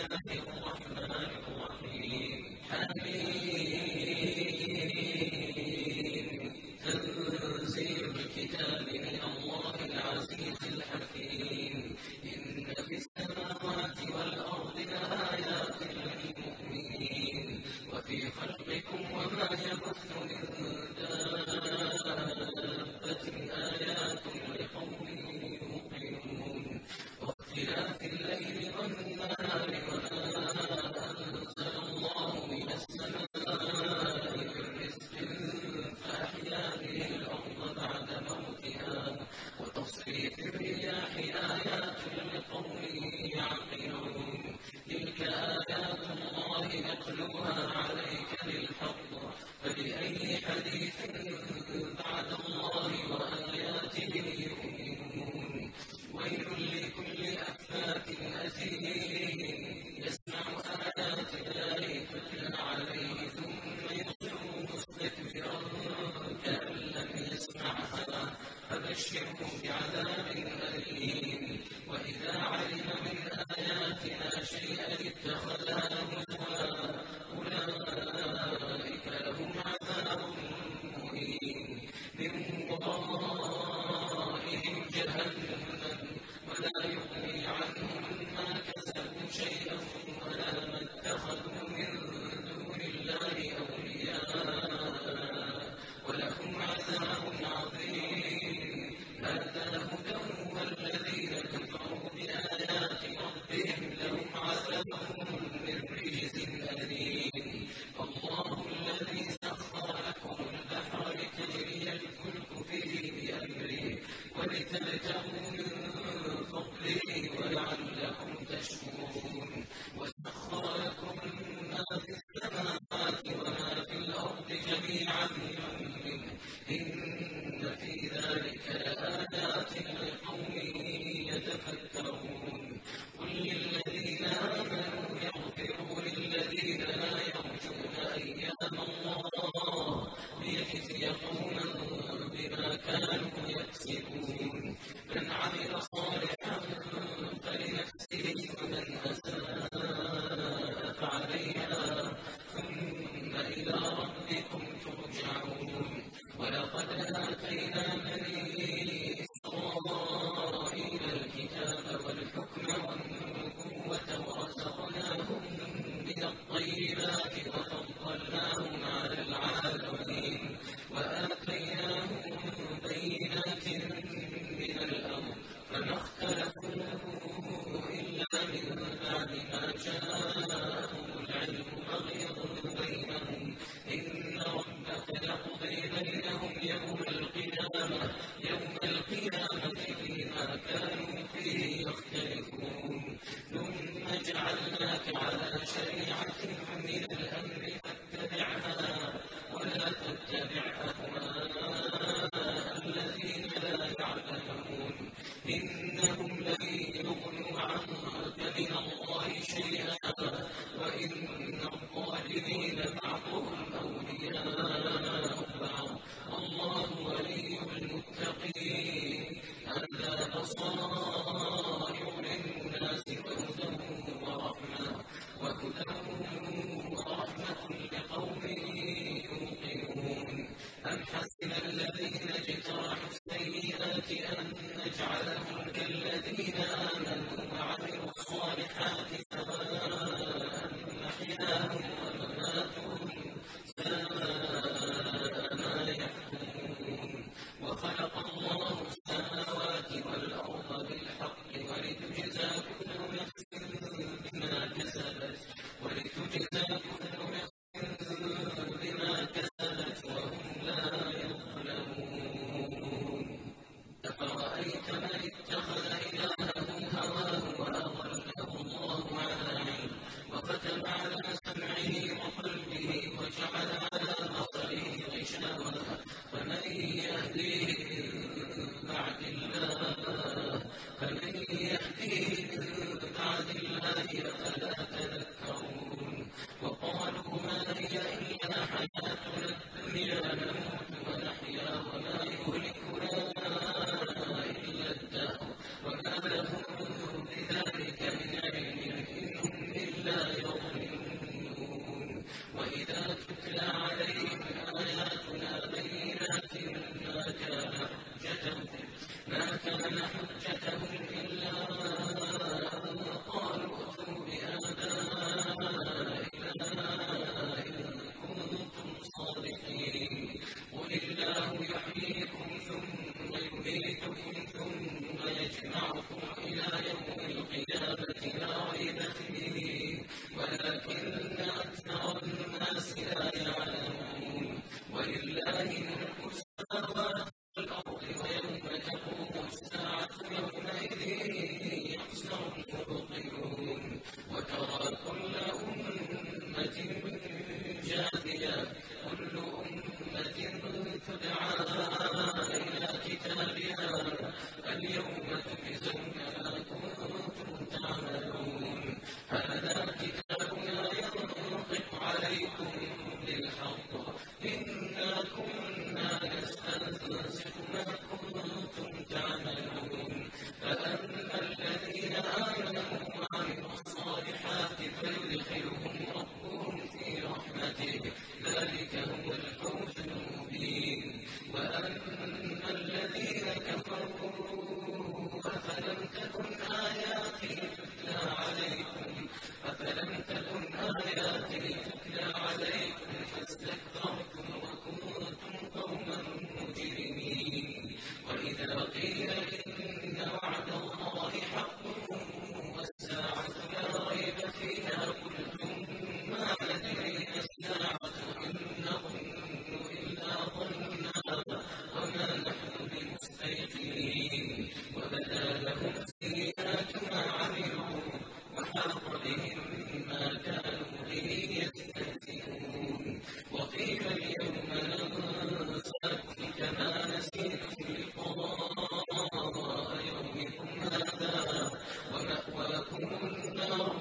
تنزيل الكتاب من الله العزيز الحكيم إن في السماوات والأرض لآيات للمؤمنين وفي خلقكم وما يبث من دابة آيات لقوم يوقنون واختلاف الليل والنهار وما أنزل الله من السماء من رزق فأحيا به الأرض بعد موتها وتصريف الرياح آيات لقوم يعقلون تلك آيات الله نتلوها عليك بالحق فبأي حديث بعد الله وآياته يؤمنون ويل لكل أفاك أثيم يسمع آيات الله تتلى عليه ثم يصر مستكبرا كأن لم يسمعها فبشره بعذاب أليم وإذا علم من آياتنا شيئا اتخذها هزوا أولئك لهم عذاب مهين من ورائهم جهنم ولا يغني عنهم ما كسبوا شيئا ولا ما اتخذوا من دون الله أولياء ولهم عذاب عظيم هذا هدى والذين كفروا بآيات ربهم لهم عذاب من رجز أليم الله الذي سخر لكم البحر لتجري الفلك فيه بأمره ولتبتغوا من فضله ولعلكم تشكرون وسخر لكم ما في السماوات وما في الأرض جميعا منه إن في ذلك لآيات لقوم يتفكرون قل للذين آمنوا يغفروا للذين لا يرجون أيام الله ليجزي قوما بما كانوا يكسبون من عمل صالحا فلنفسه ومن أساء فعليها ثم إلى ربكم ترجعون ولقد آتينا بني إسرائيل الكتاب والحكم والنبوة ورزقناهم من الطيبات وفضلناهم على العالمين وآتيناهم بينات من الأمر فما اختلفوا إلا من بعد ما جاءهم العلم بغيا بينهم إن ربك يقضي بينهم يوم القيامة فيما كانوا فيه يختلفون ثم جعلناك على شريعة من الأمر فاتبعها ولا تتبع أهواء الذين لا يعلمون إنهم لن يغنوا عنك من الله شيئا وإن الظالمين بعضهم أولياء بعض الله ولي المتقين هذا بصائر للناس وهدى ورحمة لقوم يوقنون أم حسب الذين اجترحوا السيئات أن نجعلهم كالذين آمنوا وعملوا الصالحات سواء محياهم ومماتهم ساء ما يحكمون وخلق الله السماوات والأرض بالحق ولتجزى كل نفس بما كسبت وهم لا يظلمون أفرأيت من اتخذ إلهه هواه وأضله الله على علم وختم على سمعه وقلبه وجعل على بصره غشاوة فمن يهديه من بعد الله أفلا تذكرون وقالوا ما هي إلا حياتنا الدنيا نموت ونحيا وما يهلكنا إلا الدهر وما لهم بذلك من علم إن هم إلا ربهم ما كانوا به يستهزئون وقيل اليوم ننساكم كما نسيتم لقاء يومكم هذا ومأواكم النار